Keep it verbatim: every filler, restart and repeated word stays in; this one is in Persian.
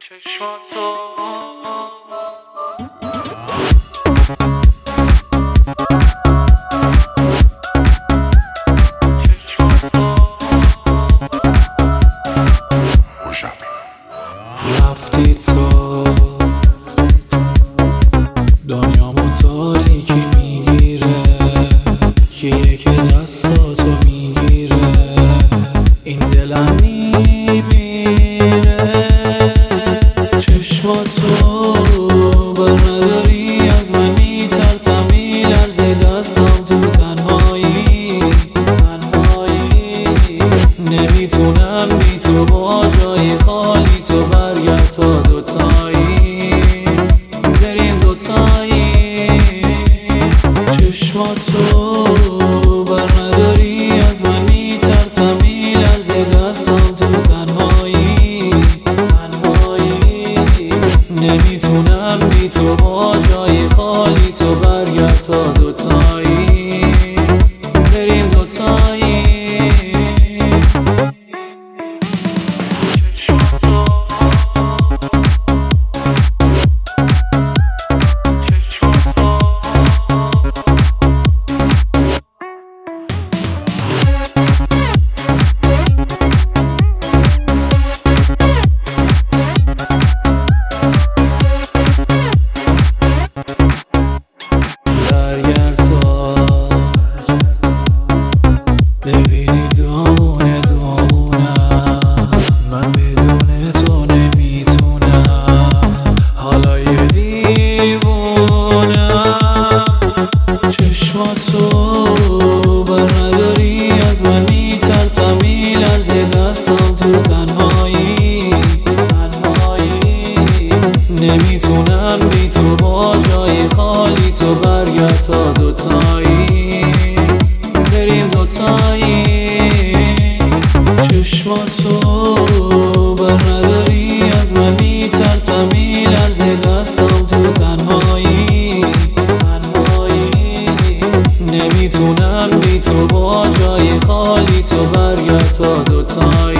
چشماتو رفتی تو دنیامو تاریکی میگیره، کیه که دستاتو میگیره، این دلم میمیره. چشماتو بر نداری، از من میترسم، میلرزه دستم تو تنهایی تنهایی. نمیتونم بی تو با جای خالی تو برگرد تا دوتایی بریم دوتایی. چشماتو بر نداری، از من میترسم، میلرزه دستم تو تنهایی تنهایی. نمیتونم بی تو با جای خالی تو برگرد تا دوتایی بریم دوتایی. ببینی دونه دونم، من بدون تو نمیتونم، حالا یه دیوونم. چشماتو بر نداری، از من میترسم، میلرزه دستم تو تنهایی تنهایی. نمیتونم بی تو با جای خالی تو برگرد تا دوتایی بریم دوتایی. چشماتو بر نداری، از من میترسم، میلرزه دستم تو تنهایی تنهایی. نمیتونم بی تو با جای خالی تو برگرد تا دوتایی